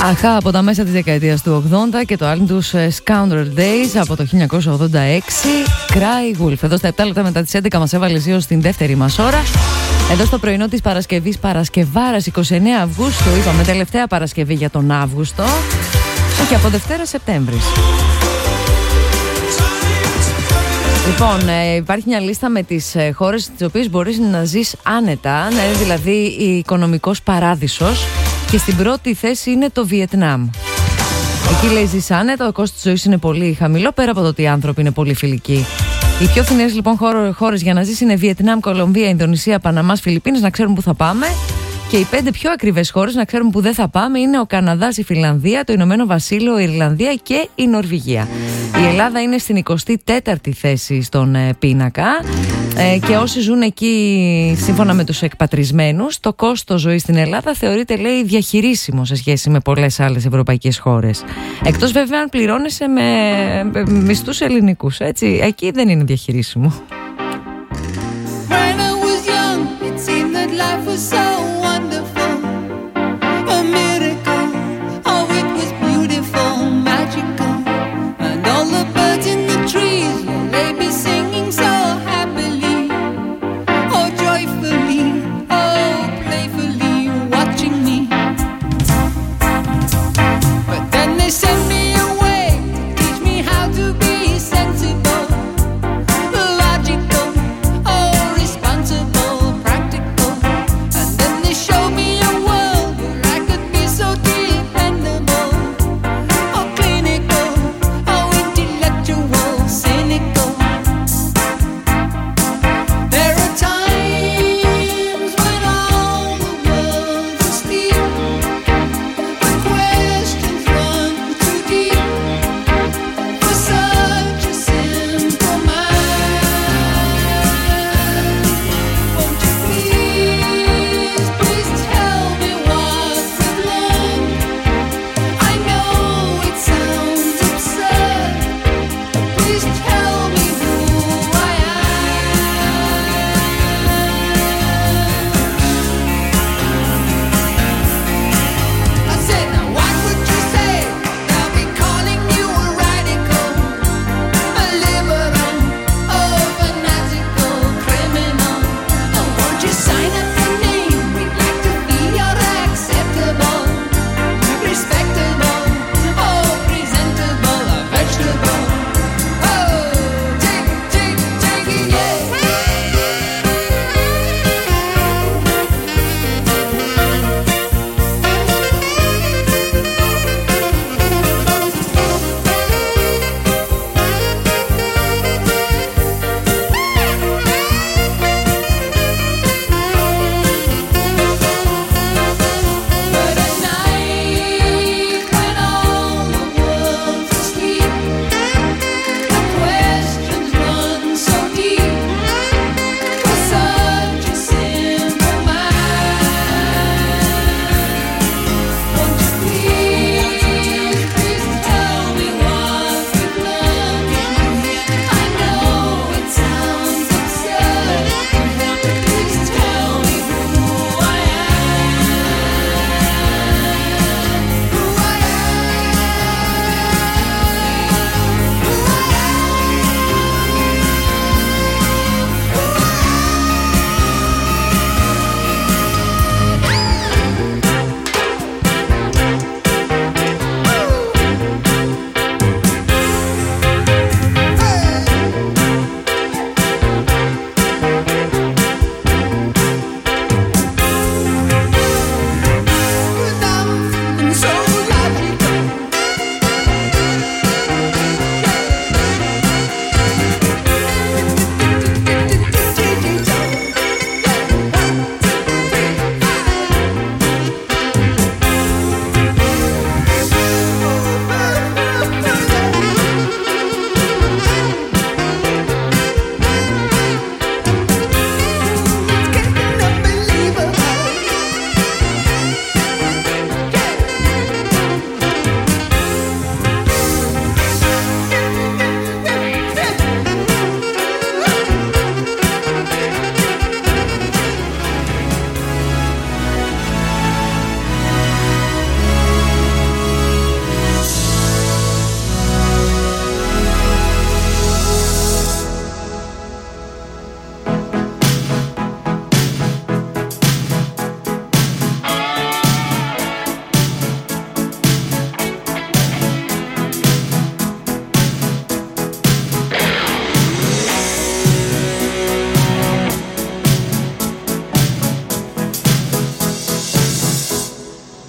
Αχά από τα μέσα της δεκαετίας του 80 και το άλμπουμ τους Scoundrel Days από το 1986. Cry Wolf. Εδώ στα 7 λεπτά μετά τις 11 μας έβαλε ως την δεύτερη μας ώρα. Εδώ στο πρωινό της Παρασκευής, Παρασκευάρας 29 Αυγούστου. Είπαμε τελευταία Παρασκευή για τον Αύγουστο. Όχι, από Δευτέρα Σεπτέμβρης. Λοιπόν, υπάρχει μια λίστα με τις χώρες στις οποίες μπορείς να ζεις άνετα, δηλαδή οικονομικός παράδεισος, και στην πρώτη θέση είναι το Βιετνάμ. Εκεί λέει ζεις άνετα, το κόστος της ζωής είναι πολύ χαμηλό, πέρα από το ότι οι άνθρωποι είναι πολύ φιλικοί. Οι πιο φθηνές λοιπόν χώρες για να ζεις είναι Βιετνάμ, Κολομβία, Ινδονησία, Παναμάς, Φιλιππίνες, να ξέρουμε που θα πάμε. Και οι 5 πιο ακριβές χώρες, να ξέρουμε που δεν θα πάμε, είναι ο Καναδάς, η Φινλανδία, το Ηνωμένο Βασίλειο, η Ιρλανδία και η Νορβηγία. Η Ελλάδα είναι στην 24η θέση στον πίνακα και όσοι ζουν εκεί σύμφωνα με τους εκπατρισμένους, το κόστος ζωής στην Ελλάδα θεωρείται, λέει, διαχειρίσιμο σε σχέση με πολλές άλλες ευρωπαϊκές χώρες. Εκτός βέβαια αν πληρώνεσαι με μισθούς ελληνικούς, έτσι, εκεί δεν είναι διαχειρίσιμο. Send me away, teach me how to be sensible, logical.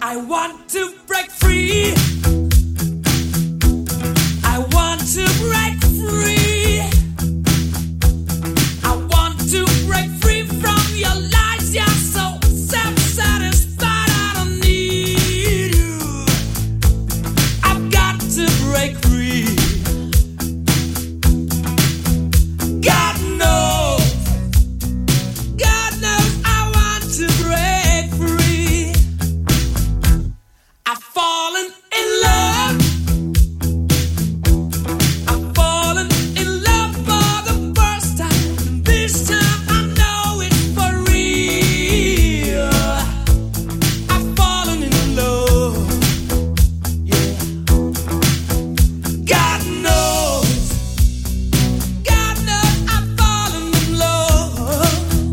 I want to break free. I want to break free. I want to break free from your lies. You're so self-satisfied. I don't need you. I've got to break free. God knows I want to break free. I've fallen in love. I've fallen in love for the first time. This time I know it's for real. I've fallen in love. Yeah. God knows I've fallen in love.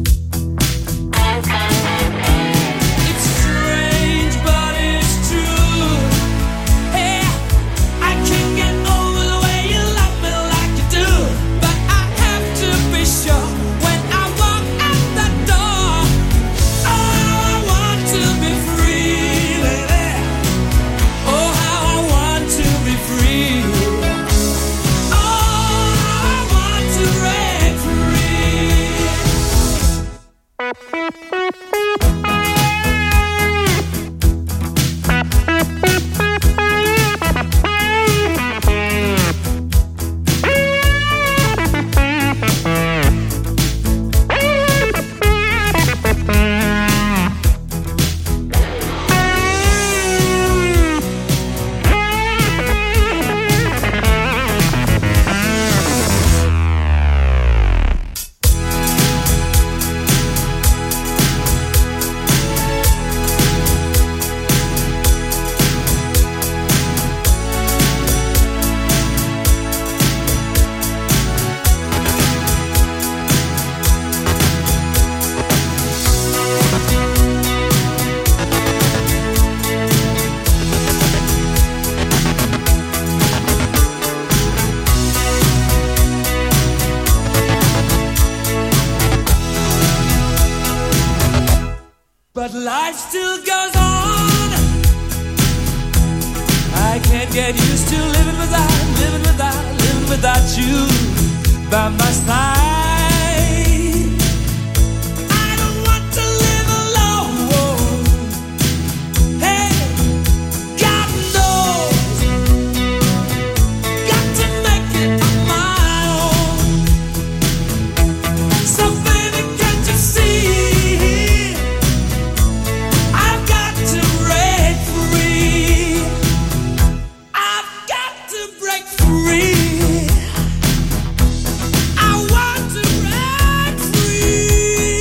It's strange, but it's true. Hey, I can't get over the way you love me like you do. But I have to be sure when I walk out the door. Oh, I want to be free, baby. Oh, how I want to be free. Oh, I want to break free. But life still goes on. I can't get used to living without you by my side. I don't want to live alone. Hey, God knows, got to make it on my own. So baby, can't you see? I've got to break free. I've got to break free. I want to break free.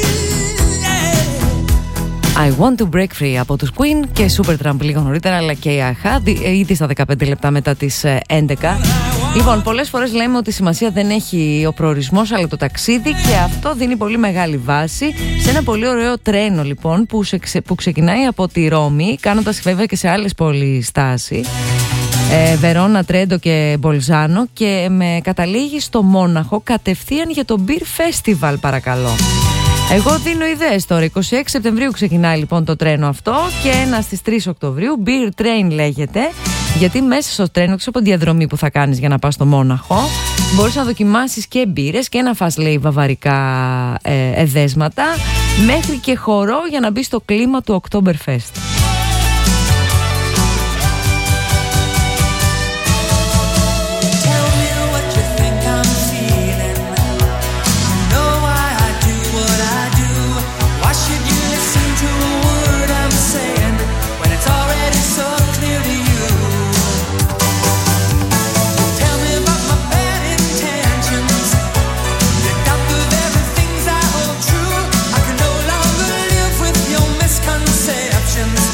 Yeah. I want to break free από τους Queen και Supertramp λίγο νωρίτερα, αλλά και η ΑΧΑ ήδη στα 15 λεπτά μετά τις 11. Λοιπόν, πολλές φορές λέμε ότι σημασία δεν έχει ο προορισμός αλλά το ταξίδι, και αυτό δίνει πολύ μεγάλη βάση σε ένα πολύ ωραίο τρένο λοιπόν που ξεκινάει από τη Ρώμη, κάνοντας βέβαια και σε άλλες πόλεις στάση, Βερόνα, Τρέντο και Μπολζάνο, και με καταλήγει στο Μόναχο κατευθείαν για το Beer Festival, παρακαλώ. Εγώ δίνω ιδέες τώρα. 26 Σεπτεμβρίου ξεκινάει λοιπόν το τρένο αυτό και ένα στις 3 Οκτωβρίου. Beer Train λέγεται, γιατί μέσα στο τρένο, ξέρω από τη διαδρομή που θα κάνεις για να πας στο Μόναχο, μπορείς να δοκιμάσεις και μπύρες και να φας, λέει, βαβαρικά εδέσματα, μέχρι και χορό για να μπει στο κλίμα του Oktoberfest. Misconceptions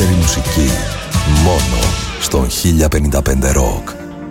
καλύτερη μουσική μόνο στον 1055 Rock.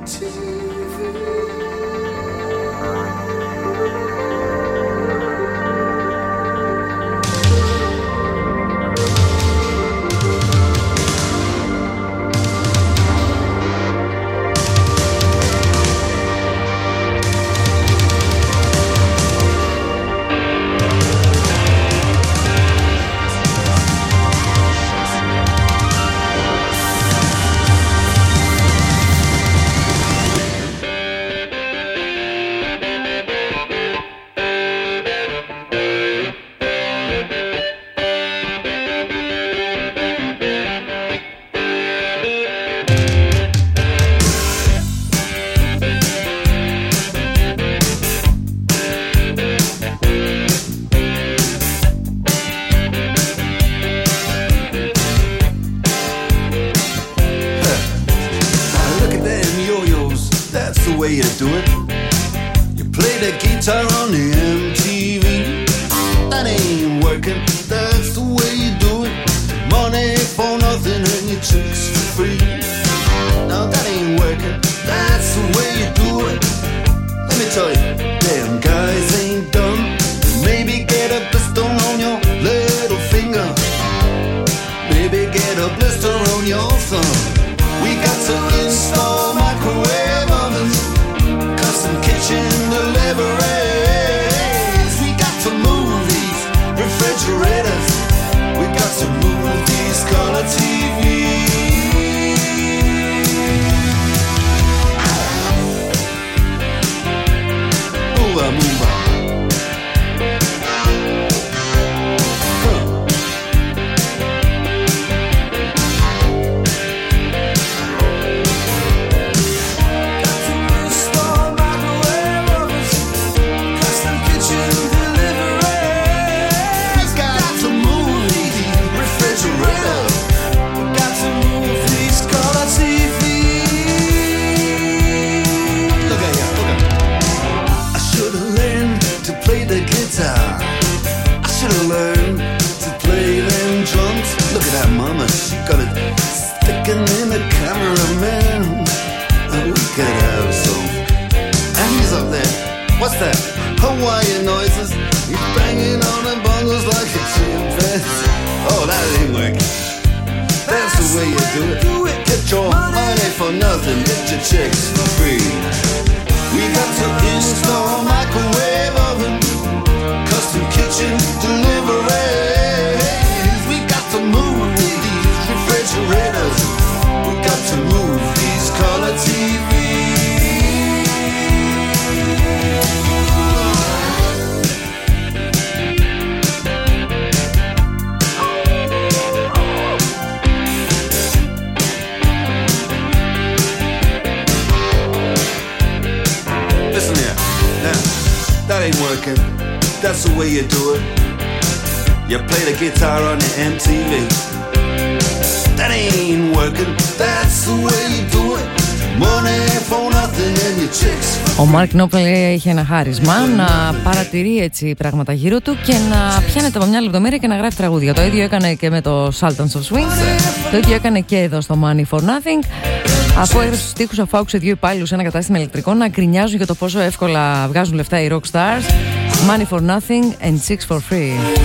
Ο Μάρκ Νόπλ είχε ένα χάρισμα να παρατηρεί έτσι πράγματα γύρω του και να πιάνεται από μια λεπτομέρεια και να γράφει τραγούδια. Το ίδιο έκανε και με το Sultans of Swing, το ίδιο έκανε και εδώ στο Money for Nothing. Αφού έγραψε τους στίχους, αφού άκουσε δύο υπάλληλους σε ένα κατάστημα ηλεκτρικών να γκρινιάζουν για το πόσο εύκολα βγάζουν λεφτά οι rock stars. Money for Nothing and Six for Free.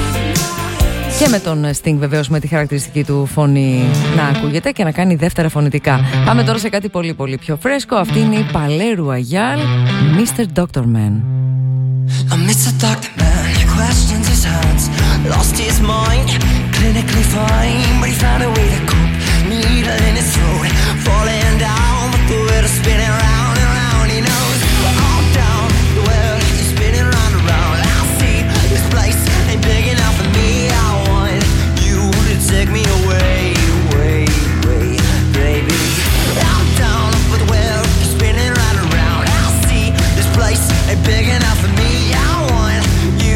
Και με τον Sting βεβαίως με τη χαρακτηριστική του φωνή να ακούγεται και να κάνει δεύτερα φωνητικά. Πάμε τώρα σε κάτι πολύ πολύ πιο φρέσκο. Αυτή είναι η Παλέρου Αγιάλ, Mr. Doctor Man. Mr. Doctor Man questions his hands, lost his mind, clinically fine, but he found a way to cope. Needle in his throat, falling down, but the world is spinning round and round. He knows all down the world is spinning round and round. I see this place ain't big enough for me. I want you to take me away, away, away, baby. I'm down, but the world is spinning round and round. I see this place ain't big enough for me. I want you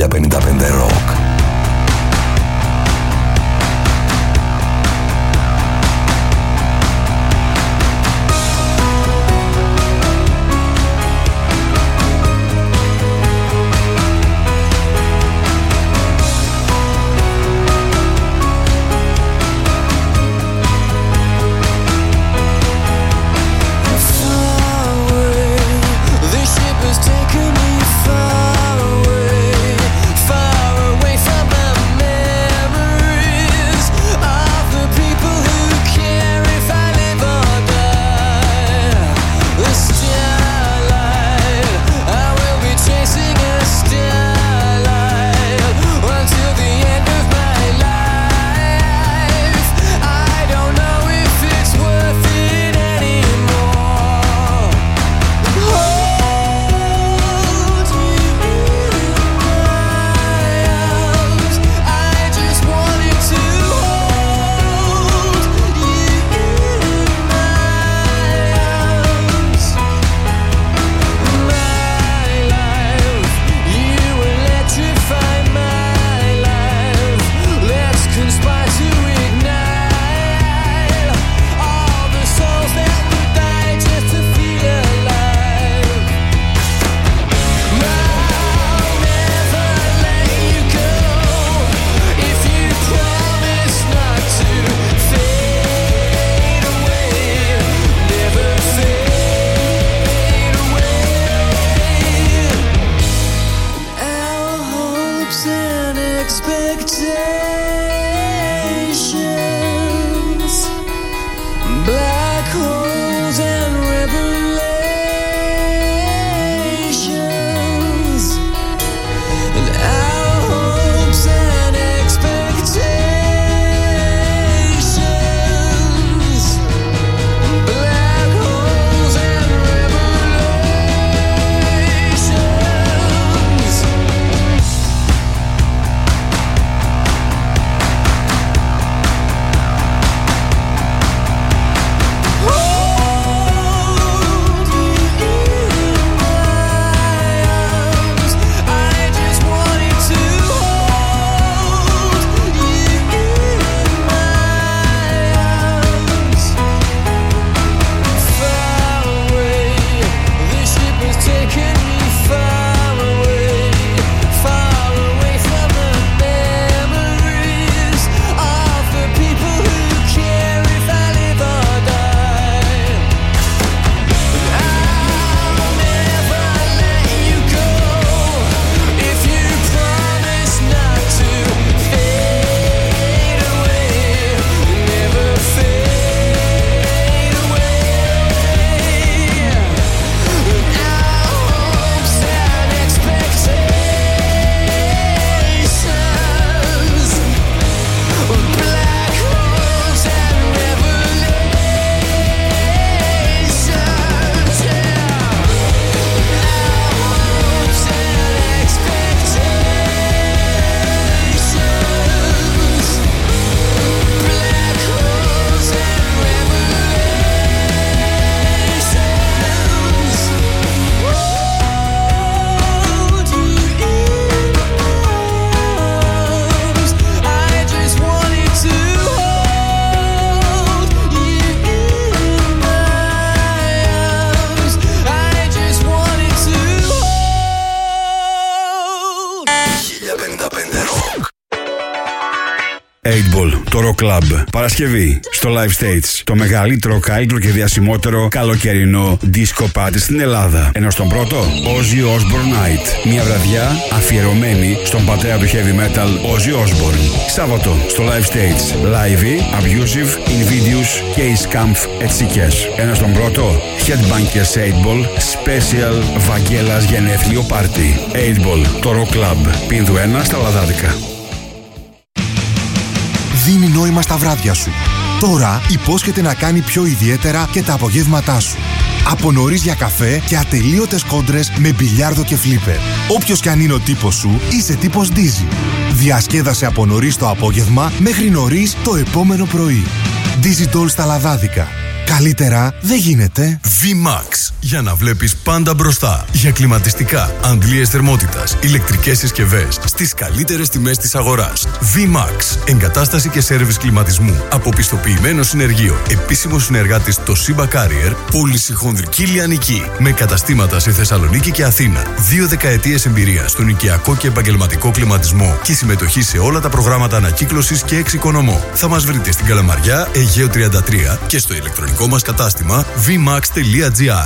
1055 Rock. Το Rock Club. Παρασκευή στο Live Stage. Το μεγαλύτερο, καλύτερο και διασημότερο καλοκαιρινό disco party στην Ελλάδα. Ενώ στον πρώτο, Ozzy Osbourne Night. Μια βραδιά αφιερωμένη στον πατέρα του heavy metal, Ozzy Osbourne. Σάββατο στο Live Stage. Live, Abusive, Invidious και η Scamph Ετσίκες. Ενώ στον πρώτο, Headbangers 8-Ball Special Βαγγέλας γενέθλιο πάρτι. 8-Ball, το Rock Club. Πίνδου 1 στα Λαδάδικα. Δίνει νόημα στα βράδια σου. Τώρα υπόσχεται να κάνει πιο ιδιαίτερα και τα απογεύματά σου. Από νωρίς για καφέ και ατελείωτες κόντρες με μπιλιάρδο και φλίπερ. Όποιος κι αν είναι ο τύπος σου, είσαι τύπος Dizzy. Διασκέδασε από νωρίς το απόγευμα μέχρι νωρίς το επόμενο πρωί. Dizzy Doll στα Λαδάδικα. Καλύτερα δεν γίνεται. VMAX. Για να βλέπεις πάντα μπροστά. Για κλιματιστικά, αντλίες θερμότητας, ηλεκτρικές συσκευές στις καλύτερες τιμές της αγοράς. VMAX. Εγκατάσταση και σέρβις κλιματισμού. Αποπιστοποιημένο συνεργείο. Επίσημο συνεργάτης το Siba Carrier. Πώληση χονδρική λιανική. Με καταστήματα σε Θεσσαλονίκη και Αθήνα. 2 δεκαετίες εμπειρία στον οικιακό και επαγγελματικό κλιματισμό και συμμετοχή σε όλα τα προγράμματα ανακύκλωσης και εξοικονομώ. Θα μας βρείτε στην Καλαμαριά, Αιγαίο 33 και στο ηλεκτρονικό μας κατάστημα vmax.gr.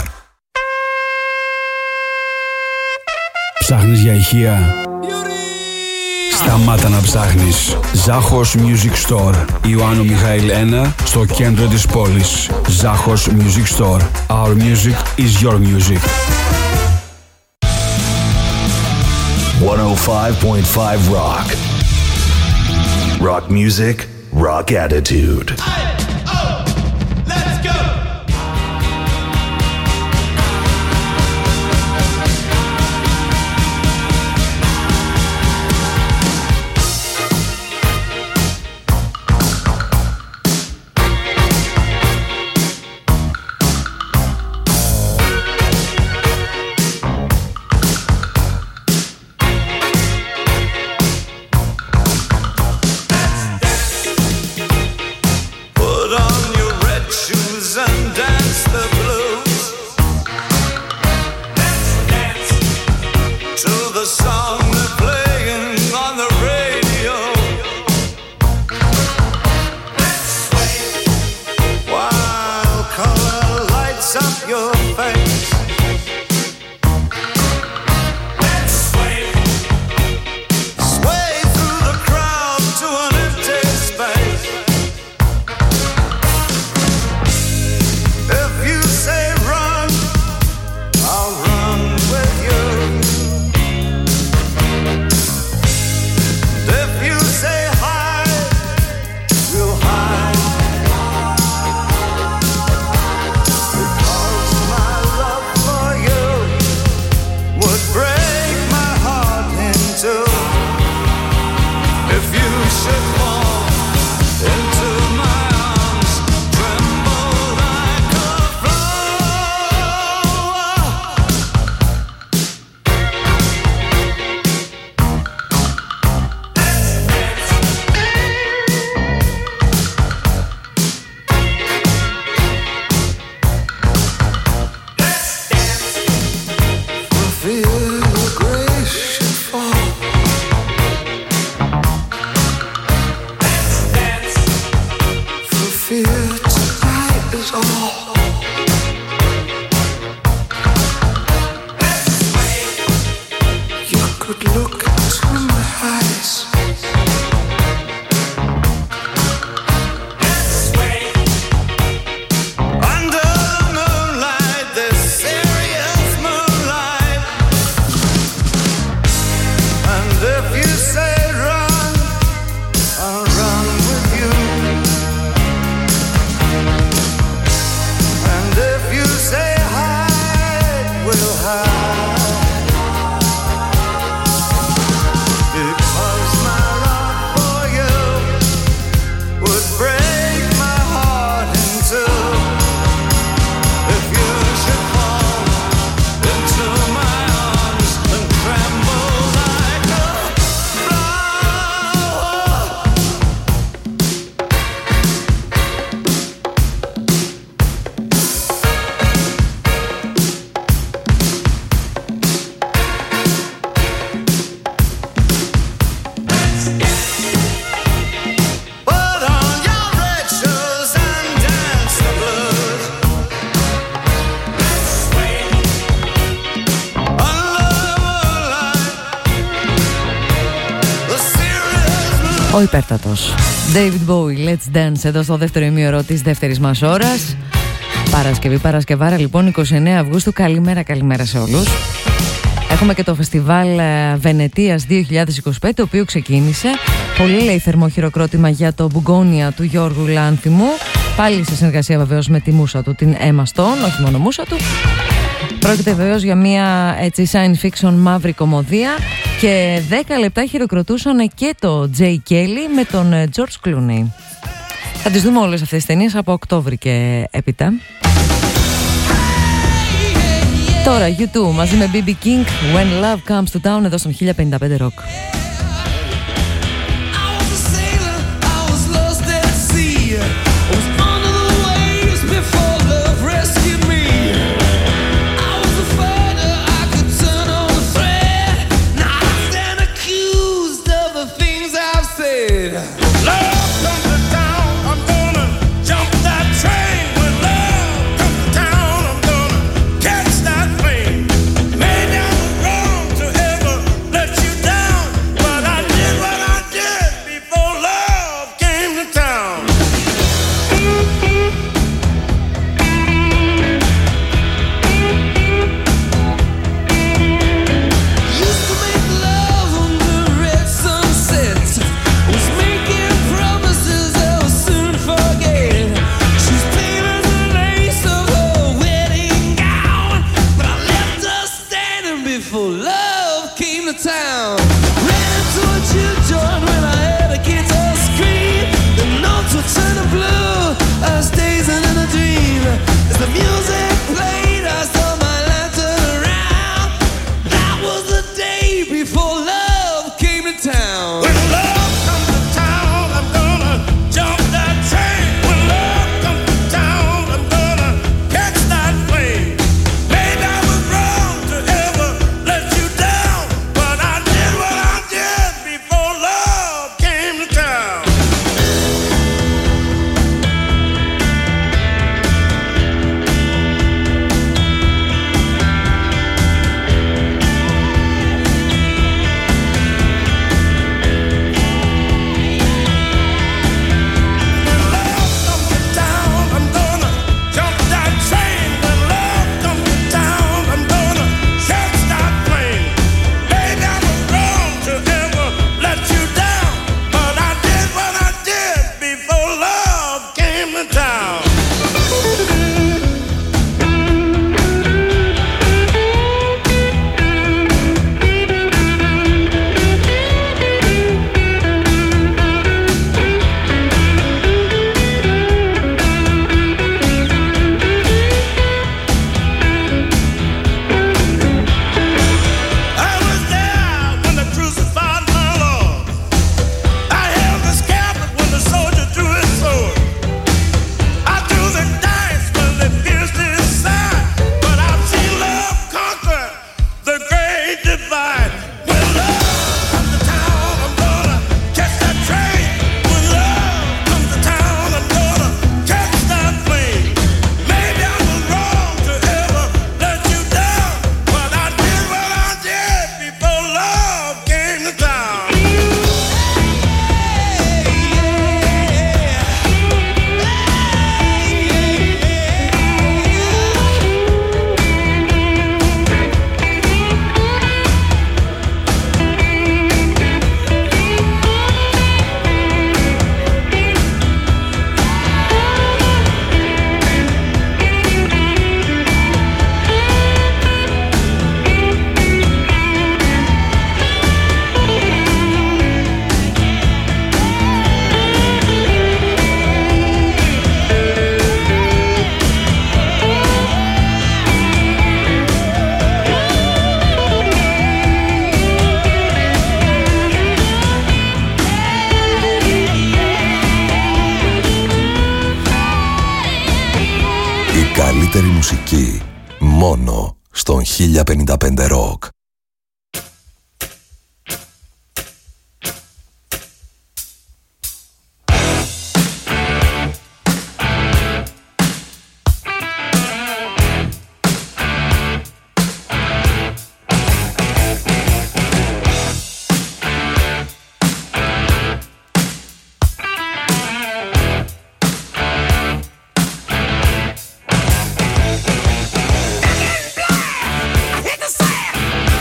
Ψάχνεις για ηχεία? Σταμάτα να ψάχνεις. Ζάχος Music Store. Ιωάννου Μιχαήλ 1 στο κέντρο της πόλης. Ζάχος Music Store. Our music is your music. 105.5 Rock. Rock music, rock attitude. Ο υπέρτατος David Bowie, Let's Dance, εδώ στο δεύτερο ημίωρο της δεύτερης μας ώρας. Παρασκευάρα λοιπόν, 29 Αυγούστου. Καλημέρα σε όλους. Έχουμε και το φεστιβάλ Βενετίας 2025, το οποίο ξεκίνησε. Πολύ λέει θερμό χειροκρότημα για το Μπουγόνια του Γιώργου Λάνθιμου. Πάλι σε συνεργασία βεβαίως με τη μούσα του, την Emma Stone, όχι μόνο μούσα του. Πρόκειται βεβαίως για μια έτσι science fiction μαύρη κομμωδία και 10 λεπτά χειροκροτούσαν και το Jay Kelly με τον George Clooney. Θα τις δούμε όλες αυτές τις ταινίες από Οκτώβρη και έπειτα. Τώρα U2 μαζί με BB King, When Love Comes to Town, εδώ στον 1055 Rock. καλύτερη μουσική μόνο στον 1055 Rock. Hit the sand.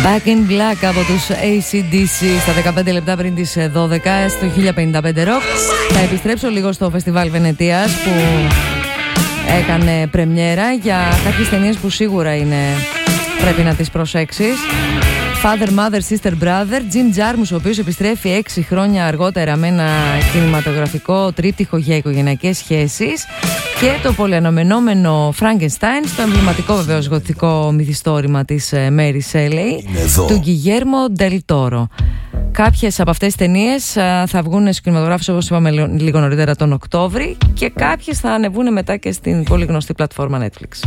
Back in Black από τους AC/DC στα 15 λεπτά πριν τις 12 στο 1055 Rock. Θα επιστρέψω λίγο στο Φεστιβάλ Βενετίας που έκανε πρεμιέρα για κάποιες ταινίες που σίγουρα πρέπει να τις προσέξεις. Father, Mother, Sister, Brother, Jim Jarmusch, ο οποίος επιστρέφει 6 χρόνια αργότερα με ένα κινηματογραφικό τρίπτυχο για οικογενειακές σχέσεις, και το πολυαναμενόμενο Frankenstein, στο εμβληματικό βεβαίως γοτθικό μυθιστόρημα της Mary Shelley του Guillermo del Toro. Κάποιες από αυτές τις ταινίες θα βγουν στους κινηματογράφους, όπως είπαμε λίγο νωρίτερα, τον Οκτώβρη, και κάποιες θα ανεβούν μετά και στην πολύ γνωστή πλατφόρμα Netflix.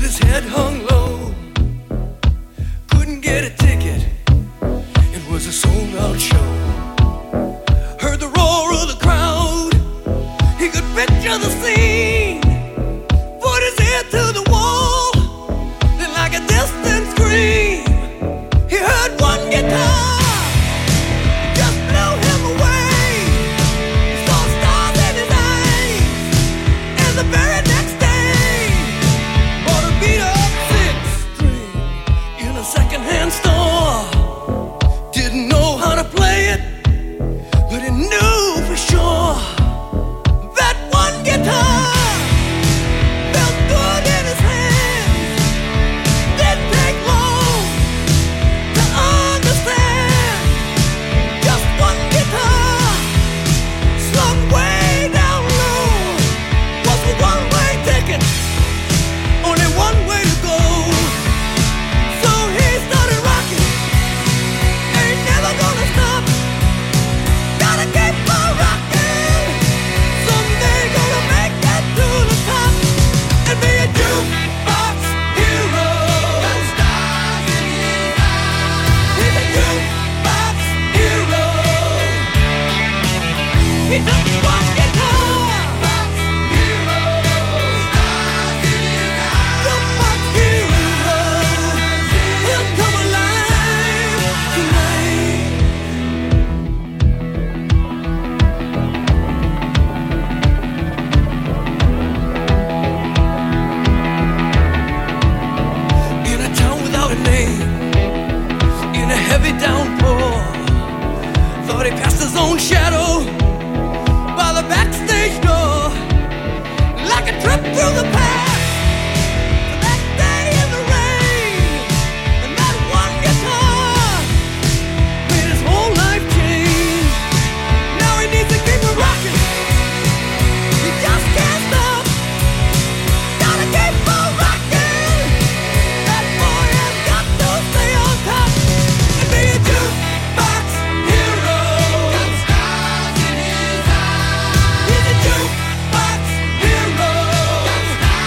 Get a ticket. It was a sold-out show. Heard the roar of the crowd. He could picture the scene. Put his ear to the wall. Then like a distant scream, he heard one guitar. Just blew him away. Saw stars in his eyes. And the very next day, bought a beat-up six-string in a second-hand store. Didn't know how to play it, but he knew for sure that one guitar felt good in his hands. Didn't take long to understand. Just one guitar slung way down low was a one-way ticket, only one way to go. Shadow by the backstage door, like a trip through the past. That day in the rain, and that one guitar made his whole life change. Now he needs to keep it rocking. He just can't stop. Gotta keep on rocking. That boy has got to stay on top and be a jukebox hero. Stars in his eyes. He's a jukebox hero.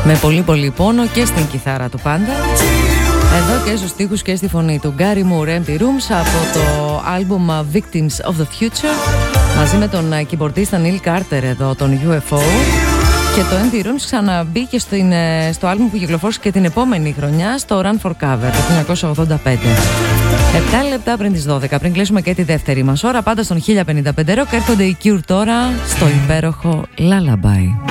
Με πολύ πολύ πόνο και στην κιθάρα του πάντα. Εδώ και στους στίχους και στη φωνή του Gary Moore, Empty Rooms, από το άλμπουμ Victims of the Future, μαζί με τον κιμπορδίστα Neil Carter εδώ, τον UFO. Και το Empty Rooms ξαναμπήκε στο άλμπουμ που κυκλοφόρησε και την επόμενη χρονιά, στο Run for Cover, το 1985. 7 λεπτά πριν τις 12, πριν κλείσουμε και τη δεύτερη μας ώρα, πάντα στον 1055 Rock, έρχονται οι Cure τώρα στο υπέροχο Lullaby.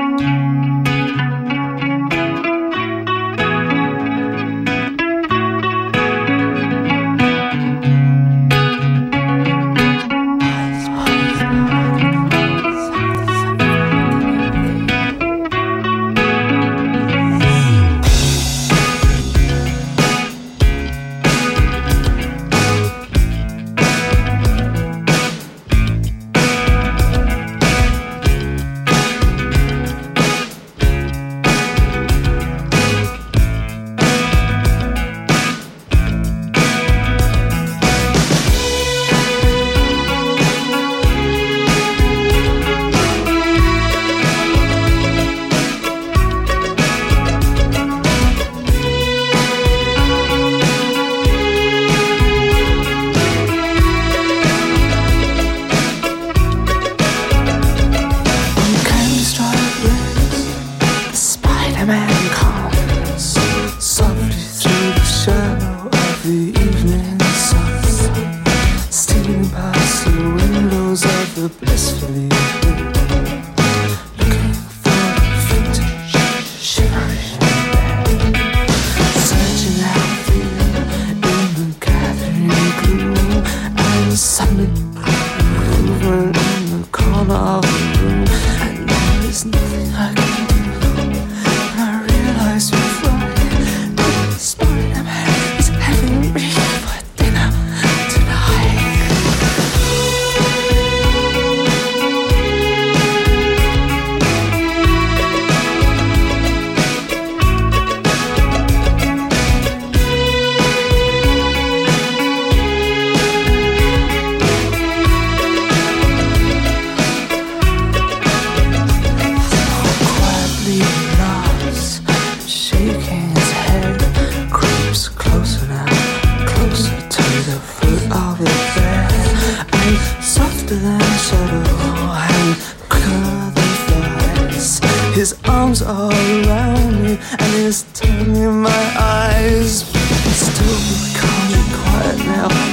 His arms all around me and he's turning my eyes. Still be calm and quiet now.